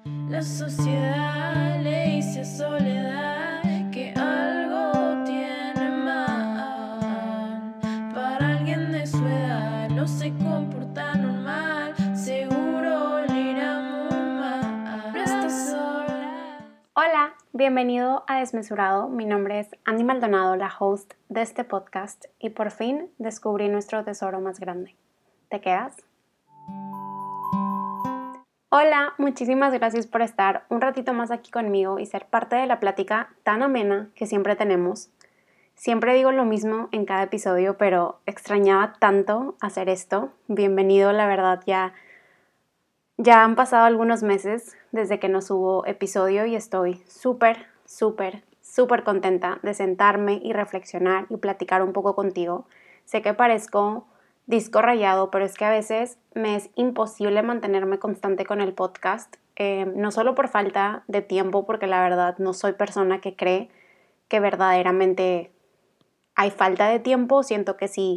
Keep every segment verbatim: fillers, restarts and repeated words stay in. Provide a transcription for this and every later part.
La sociedad le dice soledad que algo tiene mal. Para alguien de su edad no se comporta normal, seguro le irá muy mal. No está sola. Hola, bienvenido a Desmesurado. Mi nombre es Andy Maldonado, la host de este podcast, y por fin descubrí nuestro tesoro más grande. ¿Te quedas? Hola, muchísimas gracias por estar un ratito más aquí conmigo y ser parte de la plática tan amena que siempre tenemos. Siempre digo lo mismo en cada episodio, pero extrañaba tanto hacer esto. Bienvenido, la verdad, ya, ya han pasado algunos meses desde que no subo episodio y estoy súper, súper, súper contenta de sentarme y reflexionar y platicar un poco contigo. Sé que parezco disco rayado, pero es que a veces me es imposible mantenerme constante con el podcast, eh, no solo por falta de tiempo, porque la verdad no soy persona que cree que verdaderamente hay falta de tiempo. Siento que si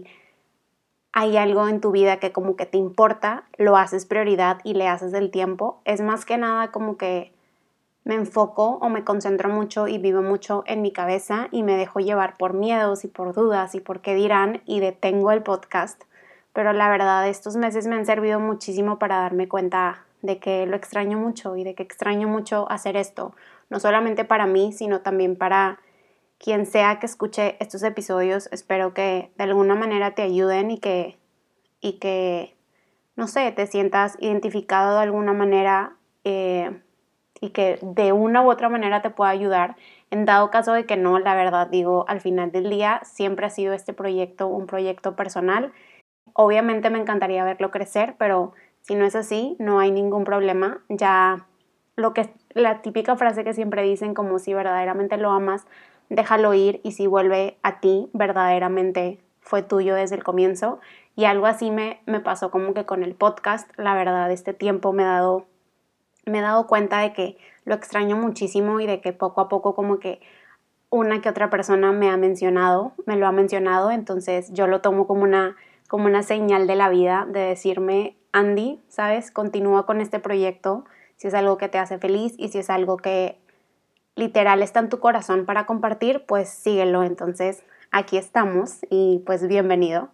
hay algo en tu vida que como que te importa, lo haces prioridad y le haces el tiempo. Es más que nada como que me enfoco o me concentro mucho y vivo mucho en mi cabeza y me dejo llevar por miedos y por dudas y por qué dirán y detengo el podcast. Pero la verdad, estos meses me han servido muchísimo para darme cuenta de que lo extraño mucho y de que extraño mucho hacer esto. No solamente para mí, sino también para quien sea que escuche estos episodios. Espero que de alguna manera te ayuden y que, y que no sé, te sientas identificado de alguna manera eh, y que de una u otra manera te pueda ayudar. En dado caso de que no, la verdad digo, al final del día siempre ha sido este proyecto un proyecto personal. Obviamente me encantaría verlo crecer, pero si no es así, no hay ningún problema. Ya lo que la típica frase que siempre dicen, como si verdaderamente lo amas, déjalo ir, y si vuelve a ti, verdaderamente fue tuyo desde el comienzo. Y algo así me, me pasó como que con el podcast. La verdad, este tiempo me ha dado, me he dado cuenta de que lo extraño muchísimo y de que poco a poco como que una que otra persona me ha mencionado, me lo ha mencionado, entonces yo lo tomo como una, como una señal de la vida, de decirme, Andy, ¿sabes? Continúa con este proyecto, si es algo que te hace feliz y si es algo que literal está en tu corazón para compartir, pues síguelo. Entonces aquí estamos y pues bienvenido.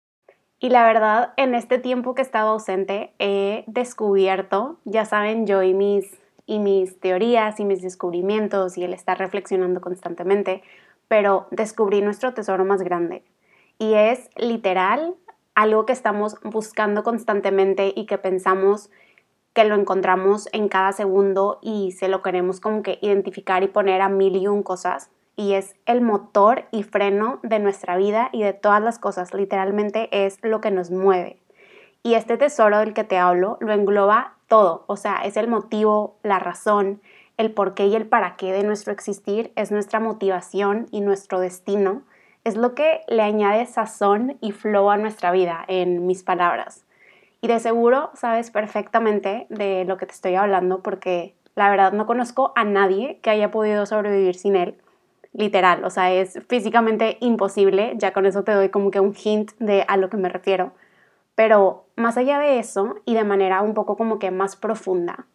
Y la verdad, en este tiempo que he estado ausente, he descubierto, ya saben, yo y mis, y mis teorías y mis descubrimientos y el estar reflexionando constantemente, pero descubrí nuestro tesoro más grande. Y es literal algo que estamos buscando constantemente y que pensamos que lo encontramos en cada segundo y se lo queremos como que identificar y poner a mil y un cosas. Y es el motor y freno de nuestra vida y de todas las cosas. Literalmente es lo que nos mueve. Y este tesoro del que te hablo lo engloba todo. O sea, es el motivo, la razón, el porqué y el para qué de nuestro existir. Es nuestra motivación y nuestro destino. Es lo que le añade sazón y flow a nuestra vida, en mis palabras. Y de seguro sabes perfectamente de lo que te estoy hablando, porque la verdad no conozco a nadie que haya podido sobrevivir sin él. Literal, o sea, es físicamente imposible. Ya con eso te doy como que un hint de a lo que me refiero. Pero más allá de eso, y de manera un poco como que más profunda,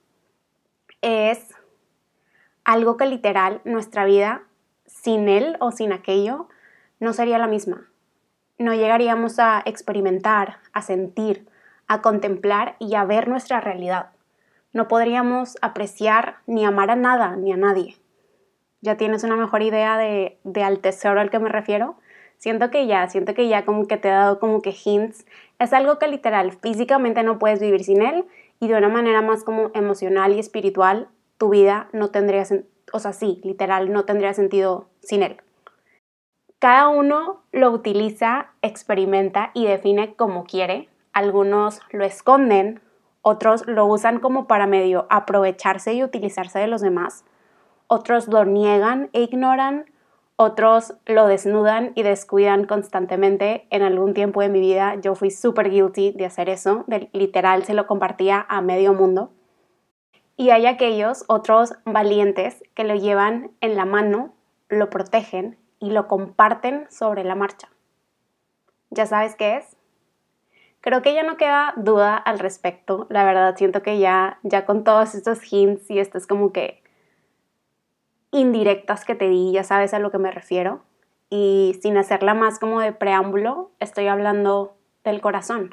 es algo que literal nuestra vida sin él o sin aquello no sería la misma. No llegaríamos a experimentar, a sentir, a contemplar y a ver nuestra realidad. No podríamos apreciar ni amar a nada ni a nadie. ¿Ya tienes una mejor idea de, de al tesoro al que me refiero? Siento que ya, siento que ya como que te he dado como que hints. Es algo que literal, físicamente no puedes vivir sin él, y de una manera más como emocional y espiritual, tu vida no tendría, o sea, sí, literal, no tendría sentido sin él. Cada uno lo utiliza, experimenta y define como quiere. Algunos lo esconden, otros lo usan como para medio aprovecharse y utilizarse de los demás. Otros lo niegan e ignoran, otros lo desnudan y descuidan constantemente. En algún tiempo de mi vida yo fui súper guilty de hacer eso, de, literal se lo compartía a medio mundo. Y hay aquellos otros valientes que lo llevan en la mano, lo protegen y lo comparten sobre la marcha. ¿Ya sabes qué es? Creo que ya no queda duda al respecto. La verdad, siento que ya, ya con todos estos hints y estas como que indirectas que te di, ya sabes a lo que me refiero. Y sin hacerla más como de preámbulo, estoy hablando del corazón.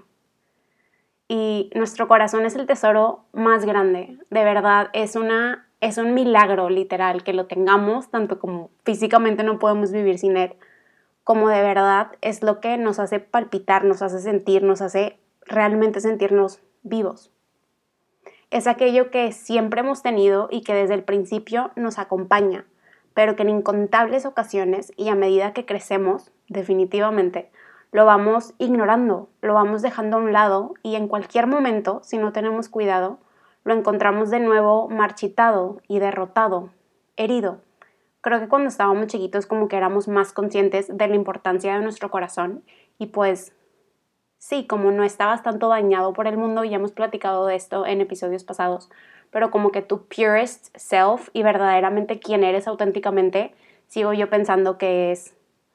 Y nuestro corazón es el tesoro más grande. De verdad, es una, es un milagro literal que lo tengamos, tanto como físicamente no podemos vivir sin él, como de verdad es lo que nos hace palpitar, nos hace sentir, nos hace realmente sentirnos vivos. Es aquello que siempre hemos tenido y que desde el principio nos acompaña, pero que en incontables ocasiones y a medida que crecemos, definitivamente, lo vamos ignorando, lo vamos dejando a un lado y en cualquier momento, si no tenemos cuidado, lo encontramos de nuevo marchitado y derrotado, herido. Creo que cuando estábamos chiquitos como que éramos más conscientes de la importancia de nuestro corazón y pues sí, como no estabas tanto dañado por el mundo, y ya hemos platicado de esto en episodios pasados, pero como que tu purest self y verdaderamente quién eres auténticamente, sigo yo pensando que es,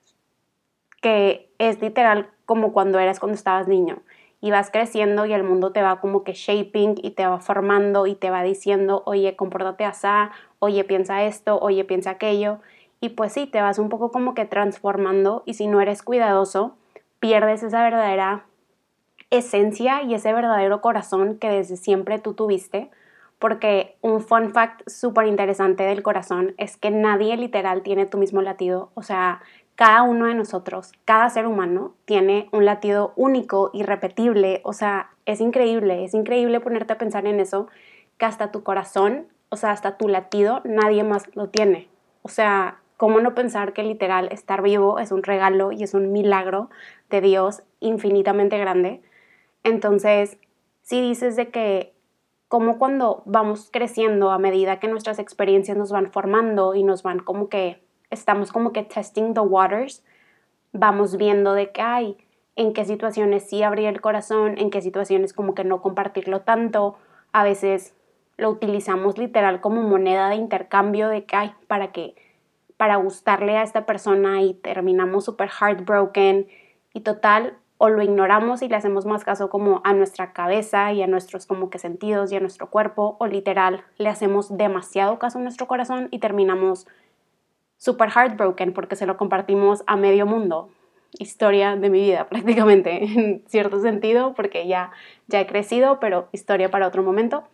que es literal como cuando eras cuando estabas niño y vas creciendo y el mundo te va como que shaping y te va formando y te va diciendo, oye, compórtate así, oye, piensa esto, oye, piensa aquello. Y pues sí, te vas un poco como que transformando y si no eres cuidadoso, pierdes esa verdadera esencia y ese verdadero corazón que desde siempre tú tuviste. Porque un fun fact súper interesante del corazón es que nadie literal tiene tu mismo latido. O sea, cada uno de nosotros, cada ser humano, tiene un latido único, irrepetible. O sea, es increíble, es increíble ponerte a pensar en eso, que hasta tu corazón, o sea, hasta tu latido, nadie más lo tiene. O sea, ¿cómo no pensar que literal estar vivo es un regalo y es un milagro de Dios infinitamente grande? Entonces, si dices de que como cuando vamos creciendo a medida que nuestras experiencias nos van formando y nos van como que, estamos como que testing the waters, vamos viendo de que hay, en qué situaciones sí abrir el corazón, en qué situaciones como que no compartirlo tanto, a veces lo utilizamos literal como moneda de intercambio de que hay, para que, para gustarle a esta persona y terminamos súper heartbroken y total, o lo ignoramos y le hacemos más caso como a nuestra cabeza y a nuestros como que sentidos y a nuestro cuerpo, o literal le hacemos demasiado caso a nuestro corazón y terminamos super heartbroken porque se lo compartimos a medio mundo. Historia de mi vida prácticamente, en cierto sentido, porque ya, ya he crecido, pero historia para otro momento.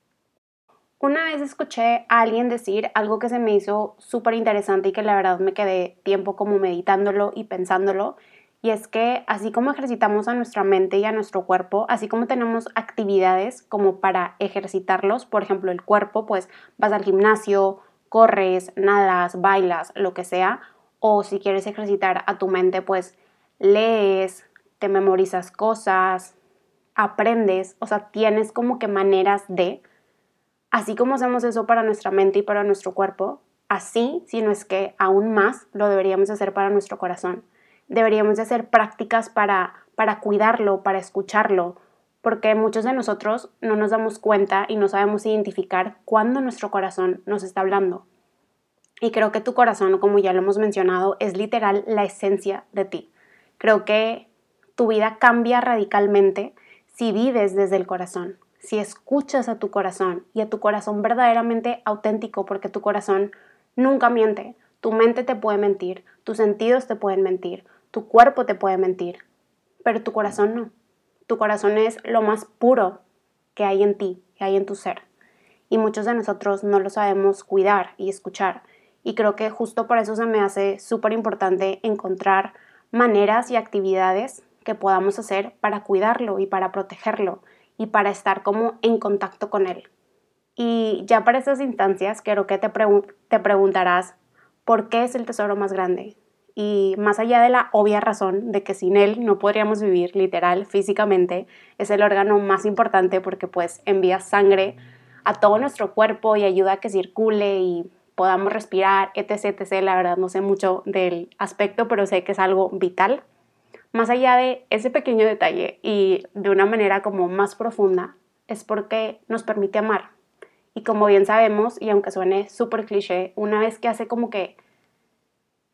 Una vez escuché a alguien decir algo que se me hizo súper interesante y que la verdad me quedé tiempo como meditándolo y pensándolo, y es que así como ejercitamos a nuestra mente y a nuestro cuerpo, así como tenemos actividades como para ejercitarlos, por ejemplo el cuerpo, pues vas al gimnasio, corres, nadas, bailas, lo que sea, o si quieres ejercitar a tu mente, pues lees, te memorizas cosas, aprendes, o sea, tienes como que maneras de, así como hacemos eso para nuestra mente y para nuestro cuerpo, así, si no es que aún más, lo deberíamos hacer para nuestro corazón. Deberíamos de hacer prácticas para, para cuidarlo, para escucharlo, porque muchos de nosotros no nos damos cuenta y no sabemos identificar cuándo nuestro corazón nos está hablando. Y creo que tu corazón, como ya lo hemos mencionado, es literal la esencia de ti. Creo que tu vida cambia radicalmente si vives desde el corazón, si escuchas a tu corazón y a tu corazón verdaderamente auténtico, porque tu corazón nunca miente. Tu mente te puede mentir, tus sentidos te pueden mentir, tu cuerpo te puede mentir, pero tu corazón no. Tu corazón es lo más puro que hay en ti, que hay en tu ser. Y muchos de nosotros no lo sabemos cuidar y escuchar. Y creo que justo por eso se me hace súper importante encontrar maneras y actividades que podamos hacer para cuidarlo y para protegerlo y para estar como en contacto con él. Y ya para estas instancias creo que te, pregun- te preguntarás, ¿por qué es el tesoro más grande? Y más allá de la obvia razón de que sin él no podríamos vivir literal, físicamente, es el órgano más importante porque pues envía sangre a todo nuestro cuerpo y ayuda a que circule y podamos respirar, etc, etc. La verdad no sé mucho del aspecto, pero sé que es algo vital. Más allá de ese pequeño detalle y de una manera como más profunda, es porque nos permite amar. Y como bien sabemos, y aunque suene súper cliché, una vez que hace como que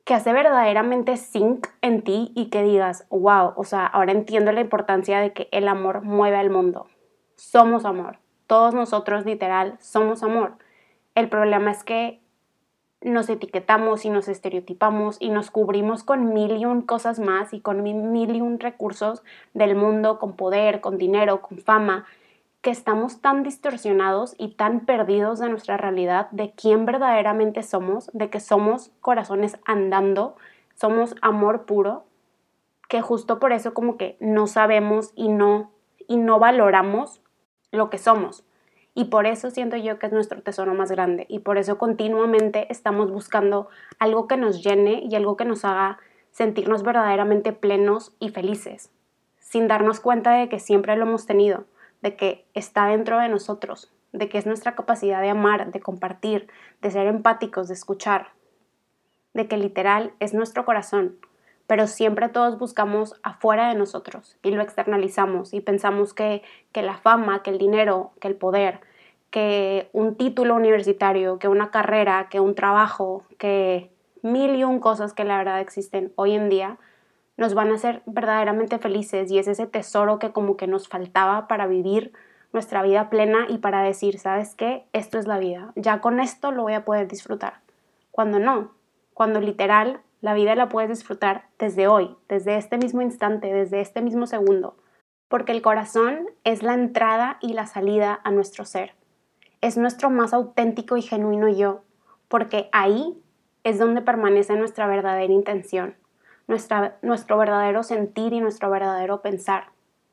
que hace verdaderamente sync en ti y que digas, wow, o sea, ahora entiendo la importancia de que el amor mueve al mundo. Somos amor. Todos nosotros, literal, somos amor. El problema es que nos etiquetamos y nos estereotipamos y nos cubrimos con mil y un cosas más y con mil y un recursos del mundo, con poder, con dinero, con fama, que estamos tan distorsionados y tan perdidos de nuestra realidad, de quién verdaderamente somos, de que somos corazones andando, somos amor puro, que justo por eso como que no sabemos y no, y no valoramos lo que somos. Y por eso siento yo que es nuestro tesoro más grande y por eso continuamente estamos buscando algo que nos llene y algo que nos haga sentirnos verdaderamente plenos y felices, sin darnos cuenta de que siempre lo hemos tenido, de que está dentro de nosotros, de que es nuestra capacidad de amar, de compartir, de ser empáticos, de escuchar, de que literal es nuestro corazón, pero siempre todos buscamos afuera de nosotros y lo externalizamos y pensamos que, que la fama, que el dinero, que el poder, que un título universitario, que una carrera, que un trabajo, que mil y un cosas que la verdad existen hoy en día, nos van a hacer verdaderamente felices y es ese tesoro que como que nos faltaba para vivir nuestra vida plena y para decir, ¿sabes qué? Esto es la vida, ya con esto lo voy a poder disfrutar. Cuando no, cuando literal la vida la puedes disfrutar desde hoy, desde este mismo instante, desde este mismo segundo, porque el corazón es la entrada y la salida a nuestro ser. Es nuestro más auténtico y genuino yo, porque ahí es donde permanece nuestra verdadera intención. Nuestra, nuestro verdadero sentir y nuestro verdadero pensar.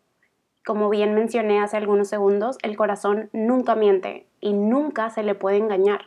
Como bien mencioné hace algunos segundos, el corazón nunca miente y nunca se le puede engañar.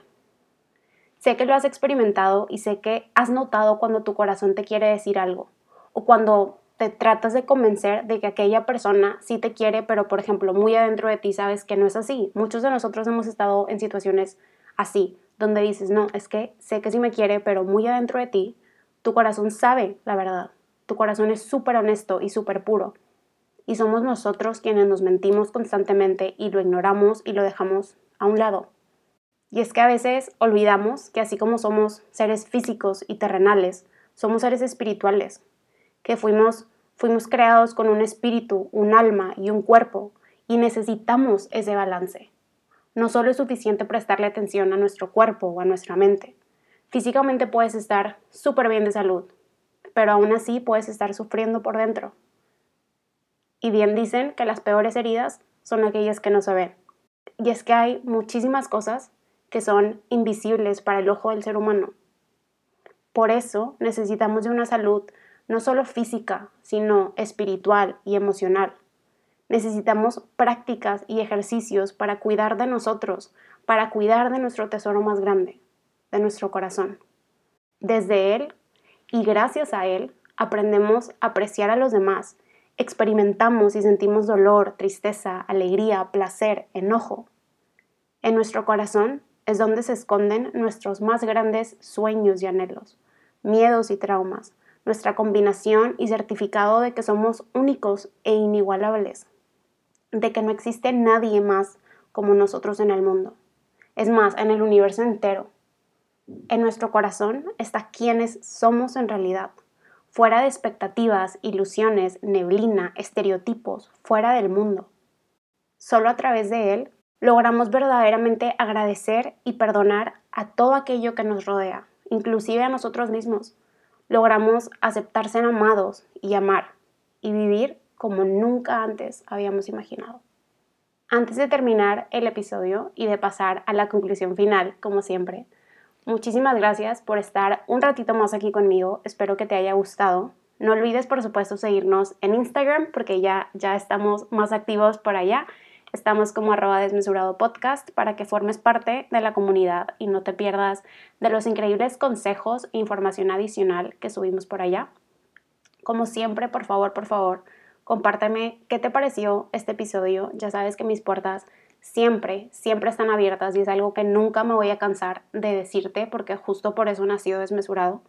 Sé que lo has experimentado y sé que has notado cuando tu corazón te quiere decir algo o cuando te tratas de convencer de que aquella persona sí te quiere, pero por ejemplo muy adentro de ti sabes que no es así. Muchos de nosotros hemos estado en situaciones así, donde dices, no, es que sé que sí me quiere, pero muy adentro de ti tu corazón sabe la verdad. Tu corazón es súper honesto y súper puro. Y somos nosotros quienes nos mentimos constantemente y lo ignoramos y lo dejamos a un lado. Y es que a veces olvidamos que así como somos seres físicos y terrenales, somos seres espirituales, que fuimos, fuimos creados con un espíritu, un alma y un cuerpo y necesitamos ese balance. No solo es suficiente prestarle atención a nuestro cuerpo o a nuestra mente. Físicamente puedes estar súper bien de salud, pero aún así puedes estar sufriendo por dentro. Y bien dicen que las peores heridas son aquellas que no se ven. Y es que hay muchísimas cosas que son invisibles para el ojo del ser humano. Por eso necesitamos de una salud no solo física, sino espiritual y emocional. Necesitamos prácticas y ejercicios para cuidar de nosotros, para cuidar de nuestro tesoro más grande, de nuestro corazón. Desde él y gracias a él aprendemos a apreciar a los demás, experimentamos y sentimos dolor, tristeza, alegría, placer, enojo. En nuestro corazón es donde se esconden nuestros más grandes sueños y anhelos, miedos y traumas, nuestra combinación y certificado de que somos únicos e inigualables, de que no existe nadie más como nosotros en el mundo. Es más, en el universo entero. En nuestro corazón está quienes somos en realidad, fuera de expectativas, ilusiones, neblina, estereotipos, fuera del mundo. Solo a través de él logramos verdaderamente agradecer y perdonar a todo aquello que nos rodea, inclusive a nosotros mismos. Logramos aceptar ser amados y amar y vivir como nunca antes habíamos imaginado. Antes de terminar el episodio y de pasar a la conclusión final, como siempre, muchísimas gracias por estar un ratito más aquí conmigo. Espero que te haya gustado. No olvides, por supuesto, seguirnos en Instagram porque ya, ya estamos más activos por allá. Estamos como arroba desmesurado podcast para que formes parte de la comunidad y no te pierdas de los increíbles consejos e información adicional que subimos por allá. Como siempre, por favor, por favor, compárteme qué te pareció este episodio. Ya sabes que mis puertas siempre, siempre están abiertas y es algo que nunca me voy a cansar de decirte porque justo por eso nació Desmesurado.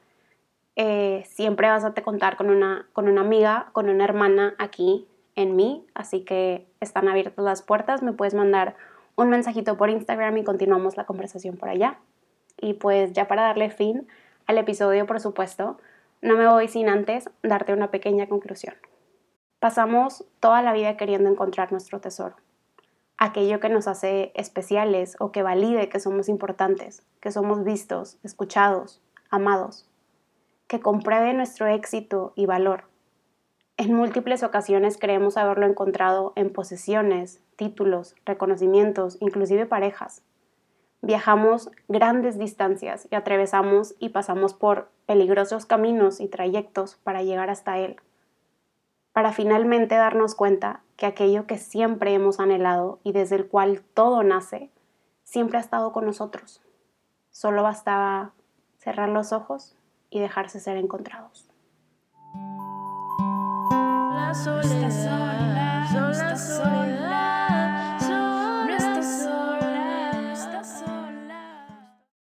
Eh, siempre vas a te contar con una, con una amiga, con una hermana aquí en mí, así que están abiertas las puertas. Me puedes mandar un mensajito por Instagram y continuamos la conversación por allá. Y pues ya para darle fin al episodio, por supuesto, no me voy sin antes darte una pequeña conclusión. Pasamos toda la vida queriendo encontrar nuestro tesoro, aquello que nos hace especiales o que valide que somos importantes, que somos vistos, escuchados, amados, que compruebe nuestro éxito y valor. En múltiples ocasiones creemos haberlo encontrado en posesiones, títulos, reconocimientos, inclusive parejas. Viajamos grandes distancias y atravesamos y pasamos por peligrosos caminos y trayectos para llegar hasta él, para finalmente darnos cuenta que aquello que siempre hemos anhelado y desde el cual todo nace, siempre ha estado con nosotros. Solo bastaba cerrar los ojos y dejarse ser encontrados. La soledad, sola soledad.